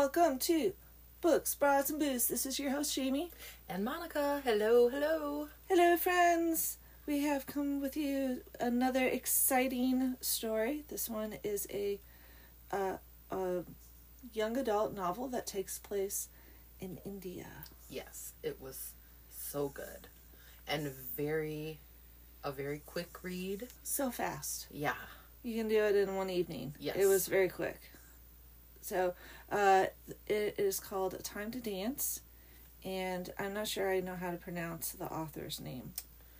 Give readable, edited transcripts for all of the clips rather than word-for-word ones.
welcome to Books, Bras, and Booze. This is your host, Jamie. And Monica. Hello, hello. Hello, friends. We have come with you another exciting story. This one is a young adult novel that takes place in India. Yes, it was so good. And a very quick read. So fast. Yeah. You can do it in one evening. Yes. It was very quick. So, it is called A Time to Dance, and I'm not sure I know how to pronounce the author's name.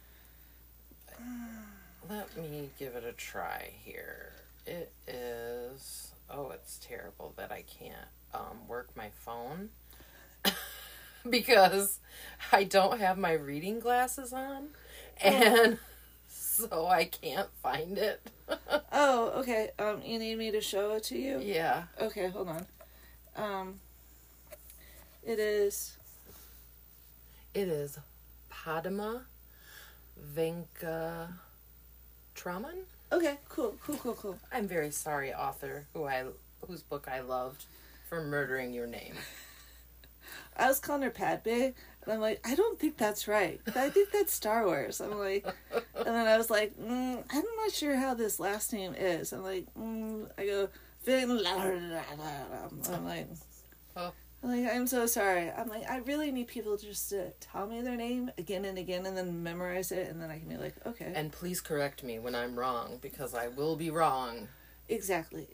Let me give it a try here. It is... Oh, it's terrible that I can't work my phone because I don't have my reading glasses on, and so I can't find it. Oh, okay. You need me to show it to you? Yeah. Okay, hold on. It is Padma Venkatraman. okay. Cool. I'm very sorry, author, whose book I loved, for murdering your name. I was calling her Padme, and I'm like, I don't think that's right. I think that's Star Wars. I'm like, and then I was like, I'm not sure how this last name is. I'm like, I go, I'm like, I'm so sorry. I'm like, I really need people just to tell me their name again and again, and then memorize it, and then I can be like, okay. And please correct me when I'm wrong, because I will be wrong. Exactly.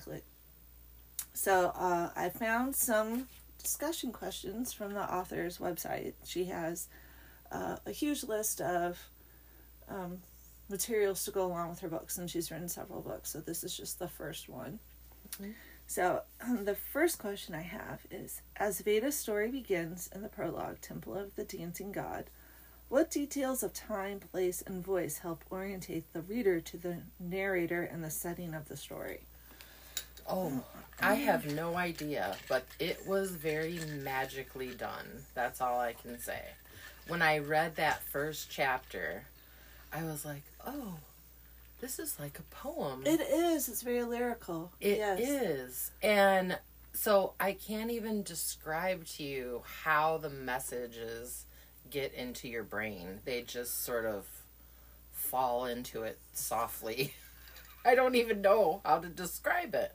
So, I found some discussion questions from the author's website. She has a huge list of materials to go along with her books, and she's written several books, so this is just the first one. Mm-hmm. So the first question I have is, as Veda's story begins in the prologue, Temple of the Dancing God, what details of time, place, and voice help orientate the reader to the narrator and the setting of the story? Oh, I have no idea, but it was very magically done. That's all I can say. When I read that first chapter, I was like, oh, this is like a poem. It is. It's very lyrical. It is. And so I can't even describe to you how the messages get into your brain. They just sort of fall into it softly. I don't even know how to describe it.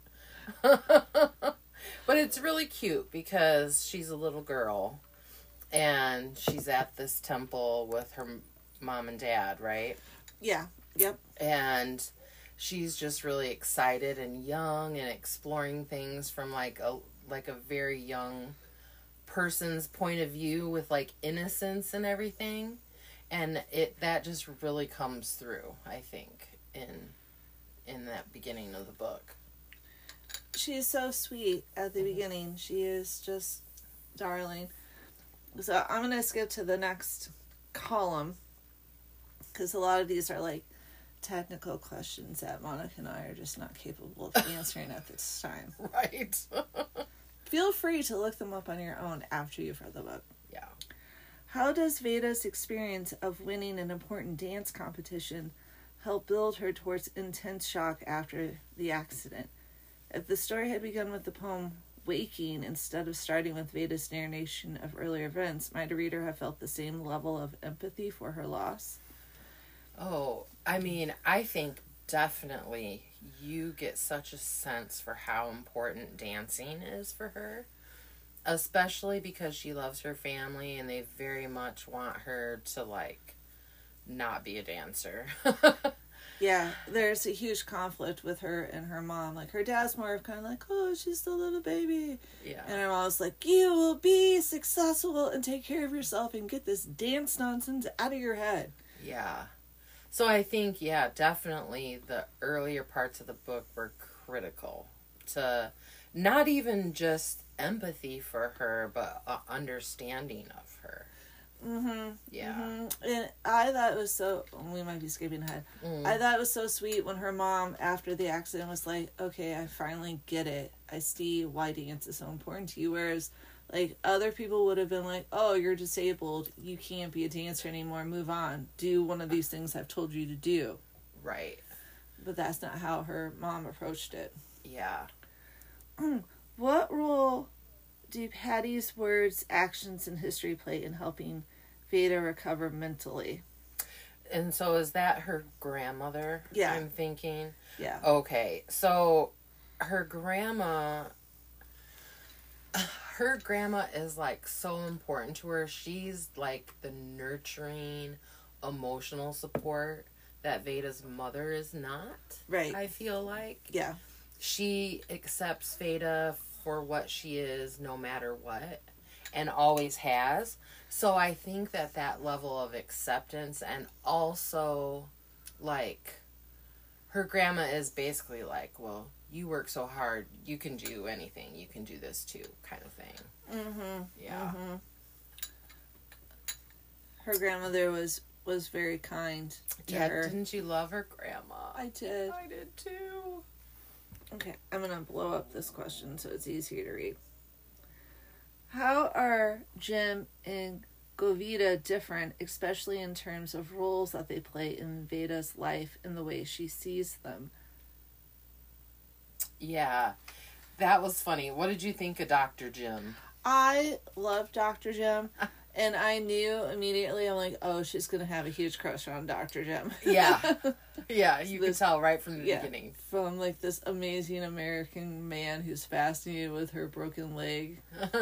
But it's really cute because she's a little girl and she's at this temple with her mom and dad, right? Yeah. Yep. And she's just really excited and young and exploring things from like a very young person's point of view with like innocence and everything. And that just really comes through, I think, in that beginning of the book. She's so sweet at the beginning. She is just darling. So I'm going to skip to the next column because a lot of these are like technical questions that Monica and I are just not capable of answering at this time. Right. Feel free to look them up on your own after you've read the book. Yeah. How does Veda's experience of winning an important dance competition help build her towards intense shock after the accident? If the story had begun with the poem Waking instead of starting with Veda's narration of earlier events, might a reader have felt the same level of empathy for her loss? Oh, I mean, I think definitely you get such a sense for how important dancing is for her, especially because she loves her family and they very much want her to, like, not be a dancer. Yeah, there's a huge conflict with her and her mom. Like, her dad's more of kind of like, oh, she's the little baby. Yeah. And her mom's like, you will be successful and take care of yourself and get this dance nonsense out of your head. Yeah. So I think, yeah, definitely the earlier parts of the book were critical to not even just empathy for her, but understanding of her. Mm-hmm. Yeah. Mm-hmm. And I thought it was so... We might be skipping ahead. I thought it was so sweet when her mom, after the accident, was like, okay, I finally get it. I see why dance is so important to you. Whereas, like, other people would have been like, oh, you're disabled. You can't be a dancer anymore. Move on. Do one of these things I've told you to do. Right. But that's not how her mom approached it. Yeah. What role do Patty's words, actions, and history play in helping Veda recover mentally? And so is that her grandmother? Yeah. I'm thinking. Yeah. Okay. So her grandma is like so important to her. She's like the nurturing, emotional support that Veda's mother is not. Right. I feel like. Yeah. She accepts Veda for what she is no matter what, and always has. So I think that level of acceptance, and also like her grandma is basically like, well, you work so hard, you can do anything, you can do this too, kind of thing. Mm-hmm. Yeah. Mm-hmm. Her grandmother was very kind to her. Didn't you love her grandma? I did. I did too. Okay, I'm gonna blow up this question so it's easier to read. How are Jim and Govita different, especially in terms of roles that they play in Veda's life and the way she sees them? Yeah, that was funny. What did you think of Dr. Jim? I love Dr. Jim, and I knew immediately, I'm like, oh, she's going to have a huge crush on Dr. Jim. Yeah. Yeah, you can tell right from the beginning. From, like, this amazing American man who's fascinated with her broken leg.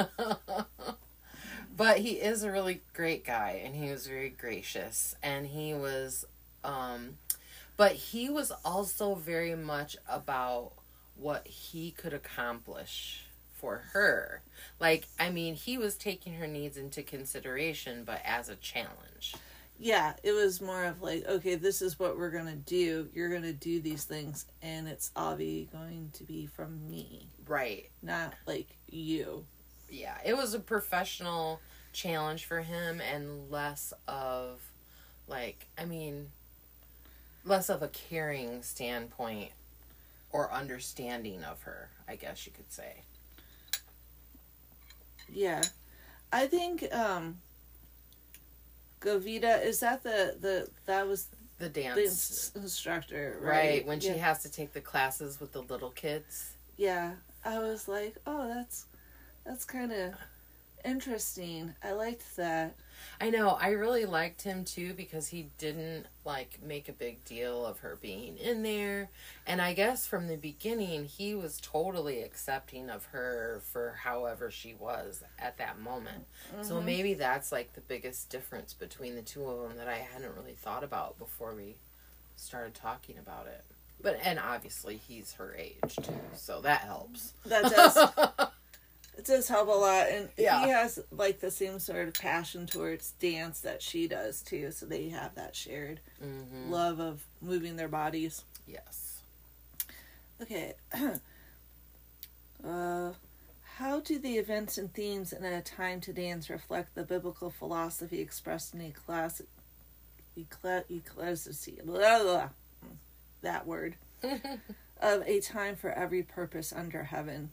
But he is a really great guy, and he was very gracious, and he was, but he was also very much about what he could accomplish for her. Like, I mean, he was taking her needs into consideration, but as a challenge. Yeah, it was more of like, okay, this is what we're going to do. You're going to do these things, and it's obviously going to be from me. Right. Not, like, you. Yeah, it was a professional challenge for him, and less of, like, I mean, less of a caring standpoint or understanding of her, I guess you could say. Yeah. I think, Govita, is that that was the dance instructor, right? Right, when she has to take the classes with the little kids. Yeah, I was like, oh, that's kind of interesting. I liked that. I know, I really liked him too, because he didn't, like, make a big deal of her being in there. And I guess from the beginning, he was totally accepting of her for however she was at that moment. Mm-hmm. So maybe that's, like, the biggest difference between the two of them that I hadn't really thought about before we started talking about it. But, and obviously he's her age too, so that helps. That does. It does help a lot, and yeah. He has, like, the same sort of passion towards dance that she does, too, so they have that shared love of moving their bodies. Yes. Okay. How do the events and themes in A Time to Dance reflect the biblical philosophy expressed in ecclesiastes, that word, of a time for every purpose under heaven?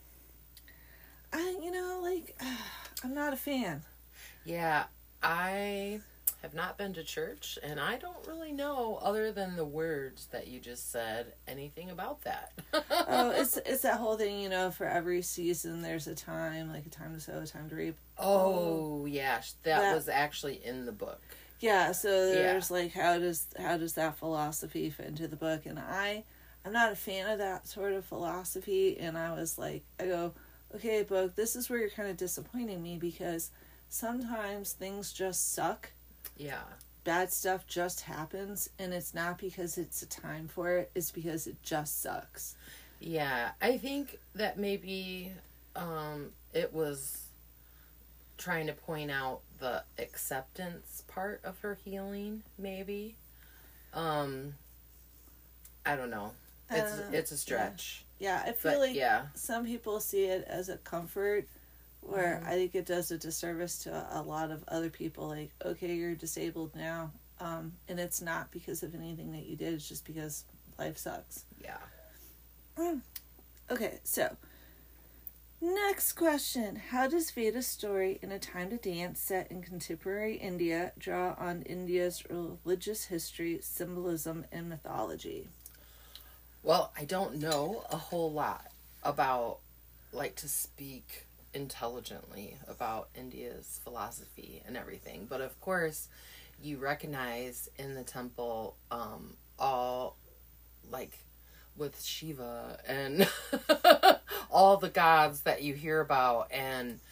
I'm not a fan. Yeah, I have not been to church, and I don't really know, other than the words that you just said, anything about that. Oh, it's that whole thing, for every season there's a time, like a time to sow, a time to reap. Oh, yeah, that was actually in the book. Yeah, so there's like, how does that philosophy fit into the book? And I'm not a fan of that sort of philosophy, and I was like, I go, okay, book, this is where you're kind of disappointing me, because sometimes things just suck. Yeah. Bad stuff just happens, and it's not because it's a time for it, it's because it just sucks. Yeah, I think that maybe it was trying to point out the acceptance part of her healing, maybe. I don't know. It's a stretch. Yeah, I feel some people see it as a comfort, where I think it does a disservice to a lot of other people. Like, okay, you're disabled now, and it's not because of anything that you did. It's just because life sucks. Yeah. Okay, so next question: how does Veda's story in A Time to Dance, set in contemporary India, draw on India's religious history, symbolism, and mythology? Well, I don't know a whole lot about, like, to speak intelligently about India's philosophy and everything. But of course, you recognize in the temple all, like, with Shiva and all the gods that you hear about, and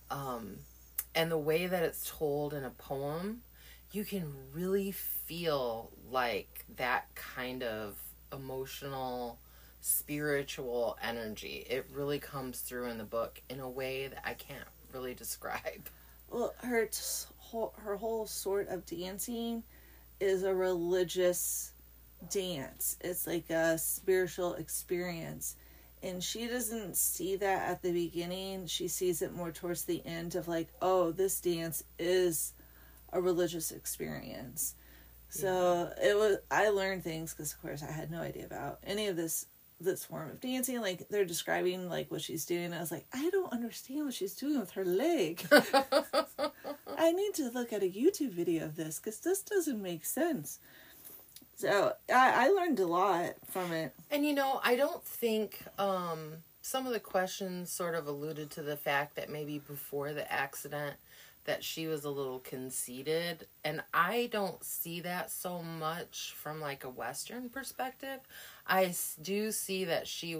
the way that it's told in a poem, you can really feel like that kind of emotional, spiritual energy. It really comes through in the book in a way that I can't really describe. Well, her whole sort of dancing is a religious dance. It's like a spiritual experience. And she doesn't see that at the beginning. She sees it more towards the end of like, oh, this dance is a religious experience. So I learned things because, of course, I had no idea about any of this form of dancing. Like, they're describing like what she's doing. I was like, I don't understand what she's doing with her leg. I need to look at a YouTube video of this because this doesn't make sense. So I learned a lot from it. And I don't think some of the questions sort of alluded to the fact that maybe before the accident that she was a little conceited, and I don't see that so much from like a Western perspective. I do see that she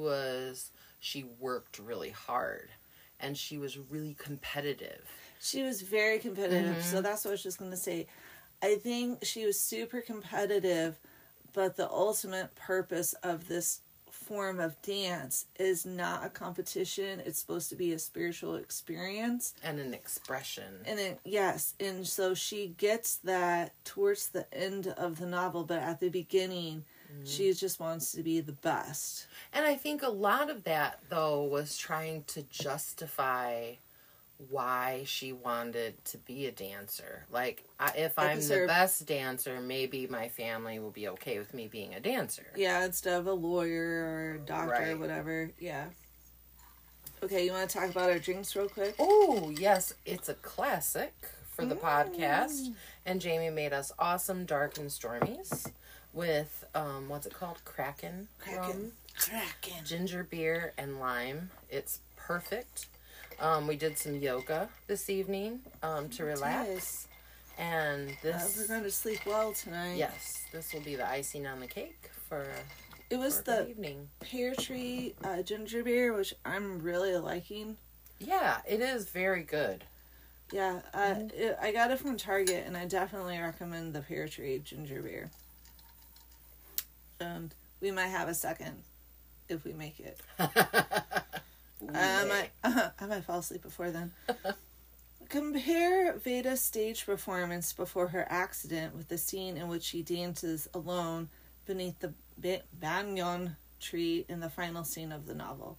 worked really hard, and she was really competitive. She was very competitive, so that's what I was just going to say. I think she was super competitive, but the ultimate purpose of this form of dance is not a competition. It's supposed to be a spiritual experience. And an expression. And so she gets that towards the end of the novel, but at the beginning, she just wants to be the best. And I think a lot of that, though, was trying to justify why she wanted to be a dancer. Like, if I'm the best dancer, maybe my family will be okay with me being a dancer. Yeah, instead of a lawyer or a doctor or whatever. Yeah. Okay, you want to talk about our drinks real quick? Oh, yes. It's a classic for the podcast. And Jamie made us awesome dark and stormies with, what's it called? Kraken rum. Kraken. Ginger beer and lime. It's perfect. We did some yoga this evening to relax. And this... we're going to sleep well tonight. Yes, this will be the icing on the cake for It was the evening. Pear Tree ginger beer, which I'm really liking. Yeah, it is very good. Yeah, I got it from Target, and I definitely recommend the Pear Tree ginger beer. And we might have a second if we make it. I might fall asleep before then. Compare Veda's stage performance before her accident with the scene in which she dances alone beneath the banyan tree in the final scene of the novel.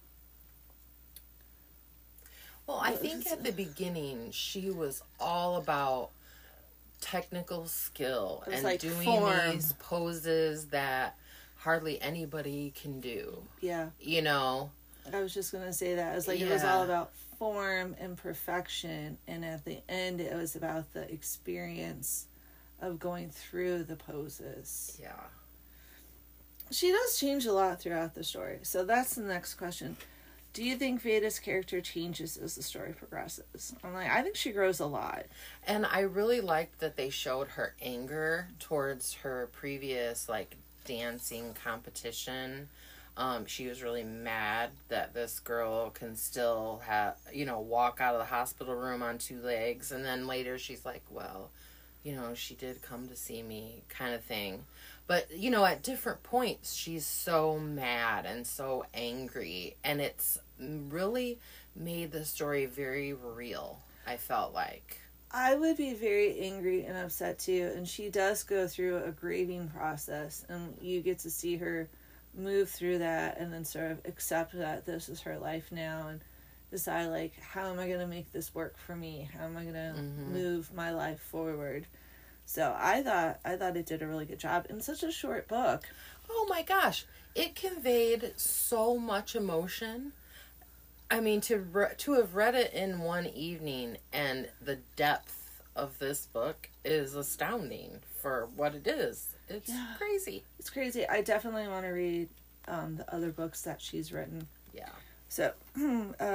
Well, I think at the beginning she was all about technical skill and like doing form. These poses that hardly anybody can do. Yeah. I was just going to say that. It was like it was all about form and perfection. And at the end, it was about the experience of going through the poses. Yeah. She does change a lot throughout the story. So that's the next question. Do you think Veda's character changes as the story progresses? I think she grows a lot. And I really liked that they showed her anger towards her previous, dancing competition. She was really mad that this girl can still walk out of the hospital room on two legs. And then later she's like, well, she did come to see me kind of thing. But, at different points, she's so mad and so angry. And it's really made the story very real, I felt like. I would be very angry and upset, too. And she does go through a grieving process. And you get to see her move through that and then sort of accept that this is her life now and decide, how am I going to make this work for me? How am I going to move my life forward? So I thought it did a really good job in such a short book. Oh my gosh. It conveyed so much emotion. I mean, to have read it in one evening and the depth of this book is astounding for what it is. It's crazy. It's crazy. I definitely want to read the other books that she's written. Yeah. So,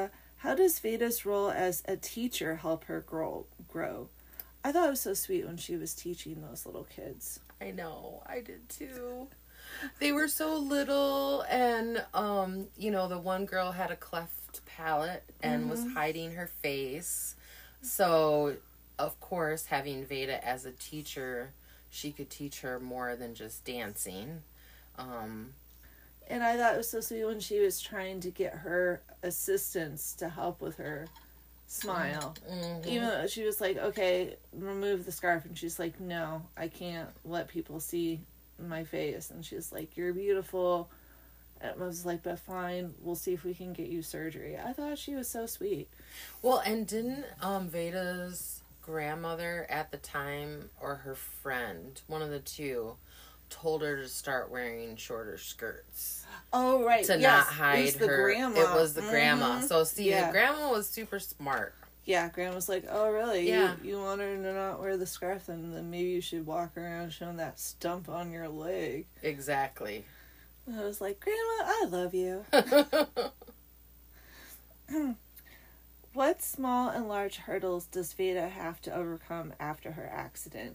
How does Veda's role as a teacher help her grow? I thought it was so sweet when she was teaching those little kids. I know, I did too. They were so little, and the one girl had a cleft palate and was hiding her face. So, of course, having Veda as a teacher, she could teach her more than just dancing. And I thought it was so sweet when she was trying to get her assistants to help with her smile. Mm-hmm. Even though she was like, okay, remove the scarf. And she's like, no, I can't let people see my face. And she's like, you're beautiful. And I was like, but fine, we'll see if we can get you surgery. I thought she was so sweet. Well, and didn't Veda's grandmother at the time, or her friend, one of the two, told her to start wearing shorter skirts. Oh, right. To not hide her. Grandma. It was the grandma. So, see, the grandma was super smart. Yeah, grandma's like, oh, really? Yeah. You want her to not wear the scarf, and then maybe you should walk around showing that stump on your leg. Exactly. And I was like, Grandma, I love you. What small and large hurdles does Veda have to overcome after her accident?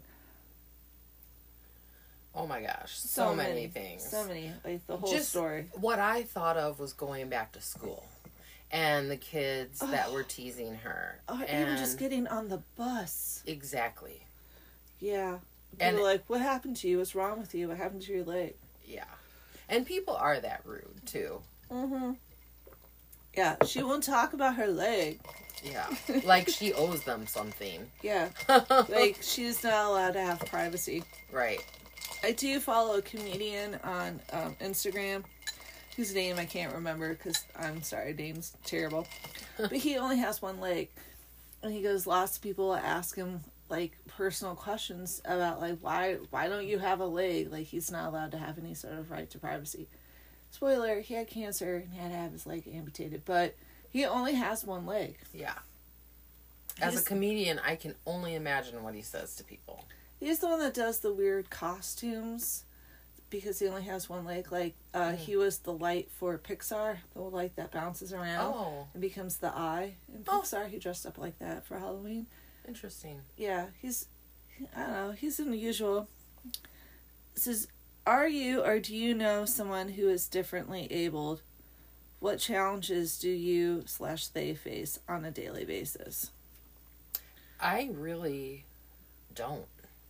Oh my gosh, so many things. So many, like the whole story. What I thought of was going back to school and the kids that were teasing her. Even just getting on the bus. Exactly. Yeah. People were like, what happened to you? What's wrong with you? What happened to your leg? Yeah. And people are that rude, too. Mm-hmm. Yeah, she won't talk about her leg. Yeah. Like she owes them something. Yeah. Like she's not allowed to have privacy. Right. I do follow a comedian on Instagram whose name I can't remember because I'm sorry, name's terrible. But he only has one leg. And he goes, lots of people ask him like personal questions about like why don't you have a leg? Like he's not allowed to have any sort of right to privacy. Spoiler, he had cancer and had to have his leg amputated, but he only has one leg. Yeah. As a comedian, I can only imagine what he says to people. He's the one that does the weird costumes because he only has one leg. Like, he was the light for Pixar, the light that bounces around and becomes the eye. In Pixar, he dressed up like that for Halloween. Interesting. Yeah, I don't know, he's unusual. It says, are you or do you know someone who is differently abled? What challenges do you/they face on a daily basis? I really don't.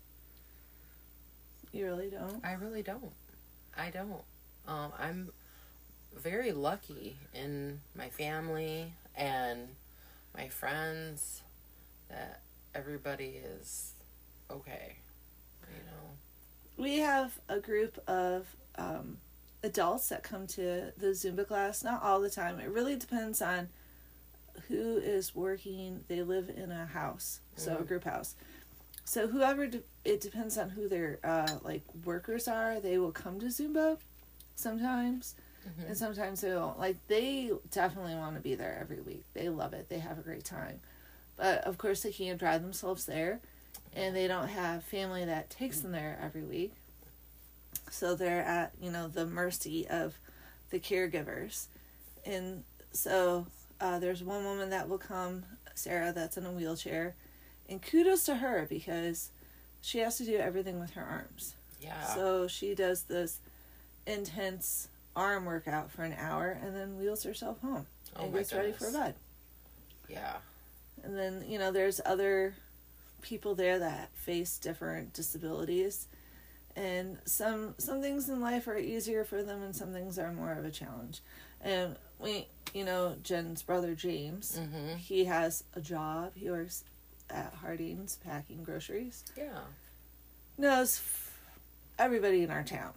You really don't? I really don't. I don't. I'm very lucky in my family and my friends that everybody is okay, you know. We have a group of adults that come to the Zumba class. Not all the time. It really depends on who is working. They live in a house, so a group house. So whoever, it depends on who their workers are. They will come to Zumba sometimes, and sometimes they won't. Like, they definitely want to be there every week. They love it. They have a great time. But, of course, they can't drive themselves there, and they don't have family that takes them there every week. So they're at, the mercy of the caregivers. And so there's one woman that will come, Sarah, that's in a wheelchair. And kudos to her because she has to do everything with her arms. Yeah. So she does this intense arm workout for an hour and then wheels herself home and gets ready for bed. Yeah. And then, there's other people there that face different disabilities. And some things in life are easier for them and some things are more of a challenge. And Jen's brother James, he has a job. He works at Harding's packing groceries. Yeah. Knows everybody in our town.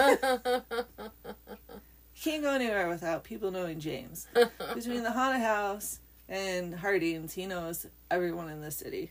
Can't go anywhere without people knowing James. Between the haunted house and Harding's, he knows everyone in the city.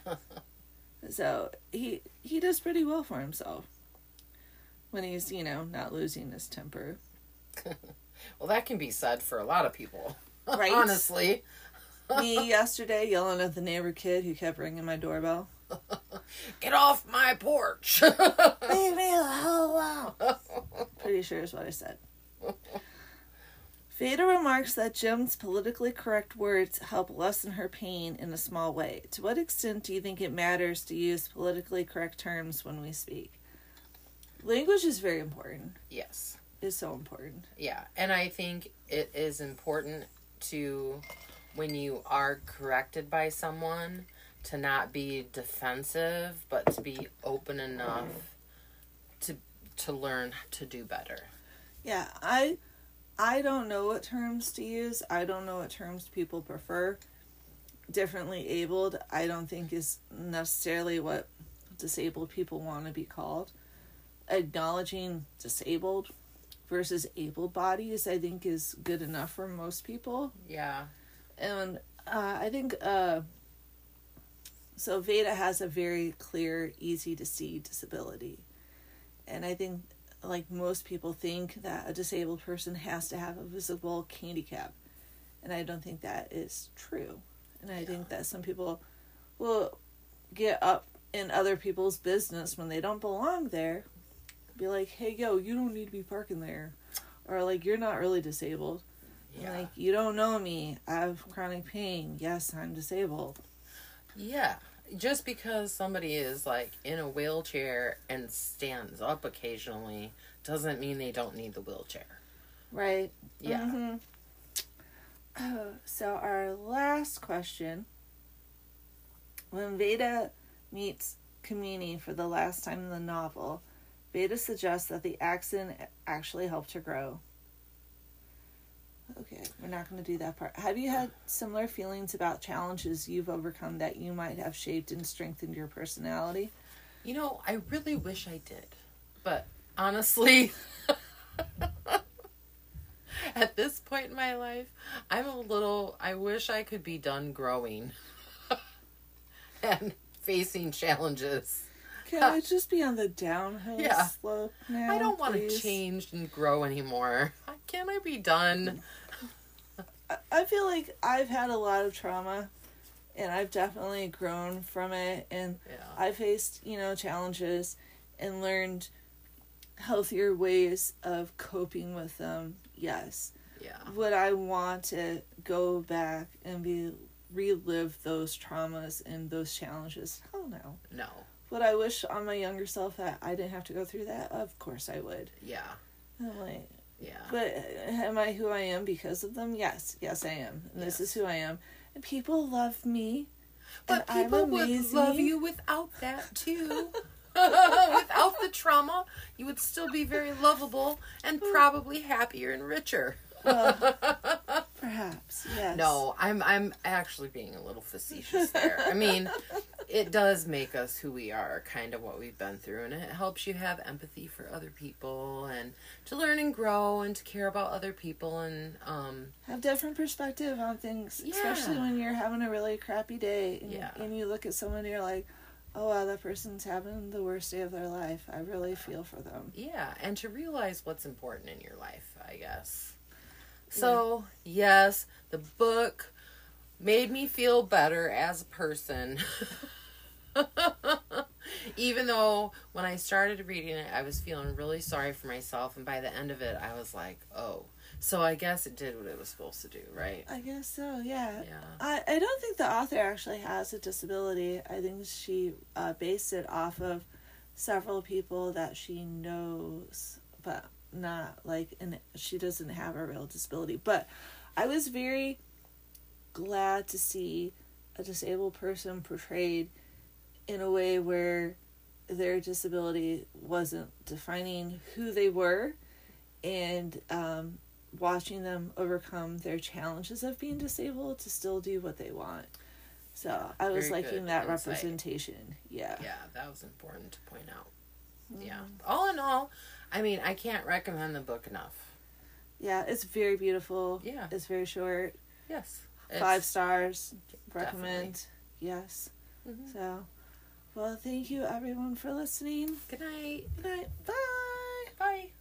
So he does pretty well for himself when he's, not losing his temper. Well, that can be said for a lot of people. Right? Honestly. Me yesterday yelling at the neighbor kid who kept ringing my doorbell. Get off my porch. Leave me the hell alone. Pretty sure is what I said. Veda remarks that Jim's politically correct words help lessen her pain in a small way. To what extent do you think it matters to use politically correct terms when we speak? Language is very important. Yes. It's so important. Yeah, and I think it is important to, when you are corrected by someone, to not be defensive, but to be open enough to learn to do better. Yeah, I don't know what terms to use. I don't know what terms people prefer. Differently abled, I don't think is necessarily what disabled people want to be called. Acknowledging disabled versus able bodies, I think, is good enough for most people. Yeah. And I think, so Veda has a very clear, easy to see disability. And I think, like most people think that a disabled person has to have a visible handicap. And I don't think that is true. And I think that some people will get up in other people's business when they don't belong there. Be like, hey, yo, you don't need to be parking there. Or like, you're not really disabled. Yeah. Like, you don't know me. I have chronic pain. Yes, I'm disabled. Yeah. Just because somebody is, like, in a wheelchair and stands up occasionally doesn't mean they don't need the wheelchair. Right. Yeah. Mm-hmm. So our last question. When Veda meets Kamini for the last time in the novel, Veda suggests that the accident actually helped her grow. Okay, we're not going to do that part. Have you had similar feelings about challenges you've overcome that you might have shaped and strengthened your personality? You know, I really wish I did. But honestly, at this point in my life, I wish I could be done growing and facing challenges. Can I just be on the downhill slope now? I don't want to change and grow anymore. Can I be done? I feel like I've had a lot of trauma, and I've definitely grown from it, and I faced, challenges and learned healthier ways of coping with them. Yes. Yeah. Would I want to go back and relive those traumas and those challenges? Hell no. No. Would I wish on my younger self that I didn't have to go through that? Of course I would. Yeah. I'm like, yeah. But am I who I am because of them? Yes. Yes, I am. And this is who I am. And people love me. But people would love you without that, too. Without the trauma, you would still be very lovable and probably happier and richer. Perhaps, yes. No, I'm actually being a little facetious there. I mean, it does make us who we are, kind of what we've been through, and it helps you have empathy for other people and to learn and grow and to care about other people and have different perspective on things, especially when you're having a really crappy day and you look at someone and you're like, oh wow, that person's having the worst day of their life. I really feel for them. Yeah, and to realize what's important in your life, I guess. So, yes, the book made me feel better as a person. Even though when I started reading it, I was feeling really sorry for myself. And by the end of it, I was like, oh, so I guess it did what it was supposed to do, right? I guess so, yeah. I don't think the author actually has a disability. I think she based it off of several people that she knows, but not like, and she doesn't have a real disability. But I was very glad to see a disabled person portrayed in a way where their disability wasn't defining who they were, and watching them overcome their challenges of being disabled to still do what they want. So I was liking that representation. Yeah, that was important to point out. Yeah, all in all, I mean, I can't recommend the book enough. Yeah, it's very beautiful. Yeah. It's very short. Yes. 5 stars. Recommend. Definitely. Yes. Mm-hmm. So, well, thank you everyone for listening. Good night. Good night. Bye. Bye.